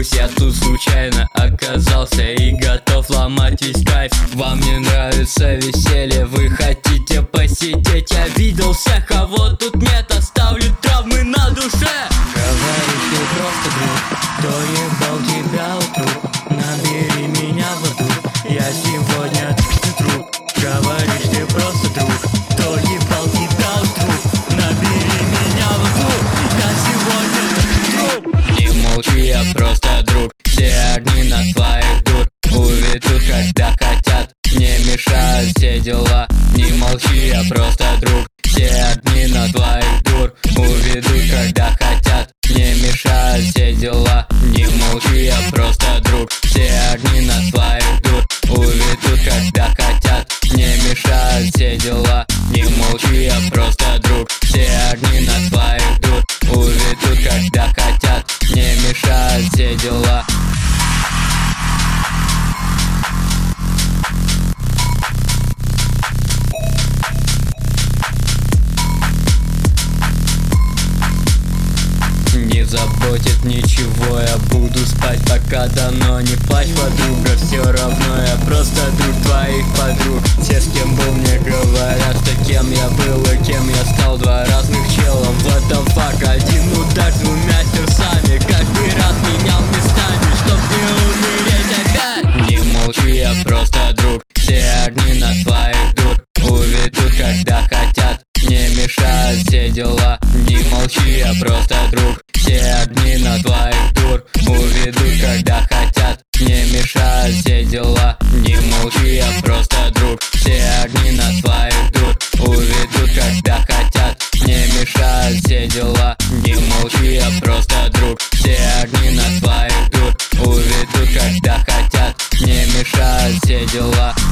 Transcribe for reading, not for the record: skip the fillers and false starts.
Пусть я тут случайно оказался и готов ломать весь кайф. Вам не нравится веселье, вы хотите посидеть. Я видел всех, кого тут нет, оставлю травмы на душе. Говоришь, ты просто друг, кто ебал тебя утру. Набери меня в аду, я сегодня труп. Говоришь, ты просто друг, кто ебал тебя утру. Набери меня в аду, я сегодня труп. Не молчи, я просто друг, все огни на твоих дур уведут, когда хотят, не мешают все дела. Не молчи, я просто друг, все огни на твоих дур уведут, когда хотят, не мешают все дела. Не молчи, я просто друг, все огни на твоих дур уведут, когда хотят, не мешают все дела. Не молчи, я просто друг, все огни на твоих дур уведут, когда хотят, не мешают все дела. Не заботит ничего, я буду спать пока дано. Не плачь, подруга, все равно я просто друг твоих подруг. Все, с кем был, мне говорят, что кем я был и кем я стал. Два разных чела, what the fuck. Один удар двумя сердцами, каждый раз менял местами, чтоб не умереть опять. Не молчи, я просто друг, все огни на твоих дур уведут, когда хотят, не мешают все дела. Не молчи, я просто друг, все огни на твоих дур уведут, когда хотят, не мешают все дела. Не молчи, я просто друг, все огни на твоих дур уведут, когда хотят, не мешают все дела. Не молчи, я просто друг, все огни на твоих дур уведут, когда хотят, не мешают все дела.